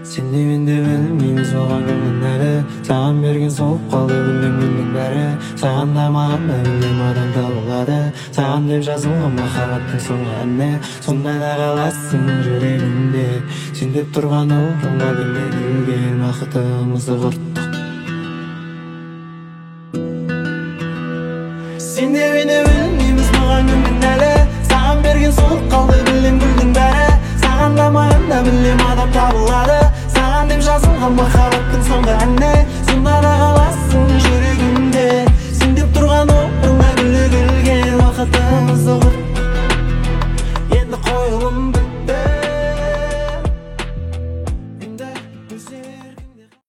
Сен де мен де білмейміз оған көңіл әлі. Саған берген солып қалды күннің бәрі. Саған да маған да білем адам табылады. Саған деп жазылған махаббаттың соңғы әні. Сонда да қаласың жүрегімде. Сен деп тұрған орынға келген бақытымызды құрттық. Сен де мен де білмейміз маған көңіл әлі. Саған берген солып қалды білем гүлдің бәрі. Саған да маған да білем адам табылады. Саған деп жазылған махаббаттың соңғы әні.